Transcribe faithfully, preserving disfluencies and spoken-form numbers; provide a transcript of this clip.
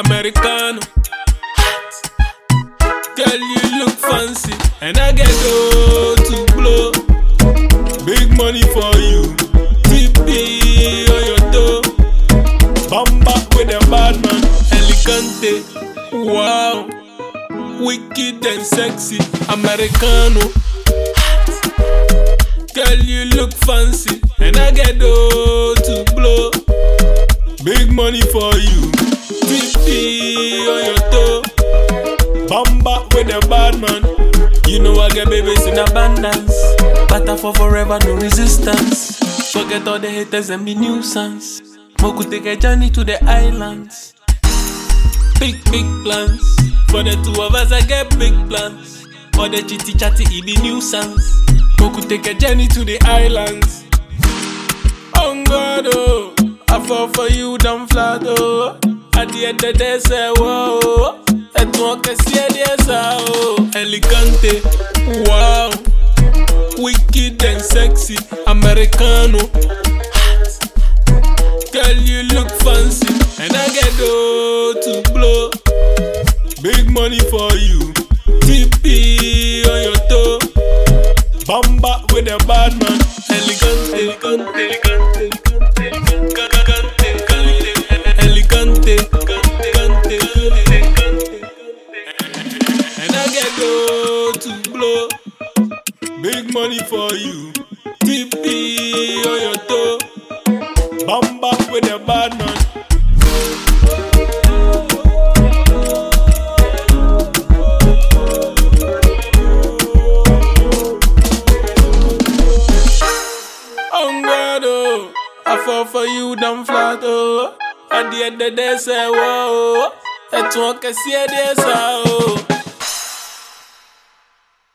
Americano. Girl, you look fancy, and I get dough to blow. Big money for you, T P on your toe. Bamba with a bad man, elegante. Wow, wicked and sexy, Americano. Girl, you look fancy, and I get dough to blow. Big money for you, T P on your toe. Bamba with a bad man. You know I get babies in abundance. Butter for forever, no resistance. Forget all the haters and the nuisance. Moku take a journey to the islands. Big, big plans. For the two of us, I get big plans. All the chitty chatty, it be nuisance. Moku take a journey to the islands. Oh God, oh, I fall for you, damn flat, oh. At the end of the day, say, whoa. Et toi que si esa, oh. Elegante, wow. Wicked and sexy, Americano. Girl, you look fancy, and I get dough to blow. Big money for you, T P on your toe. Bamba with a bad man, elegante, elegante, elegante, elegante, elegante, elegante. And I get dough to blow. Big money for you, T P on your toe. Bamba with a bad man. Oh God, oh, I fall for you, damn flat, oh. At the end of the day, say, whoa. Et toi que si esa, oh.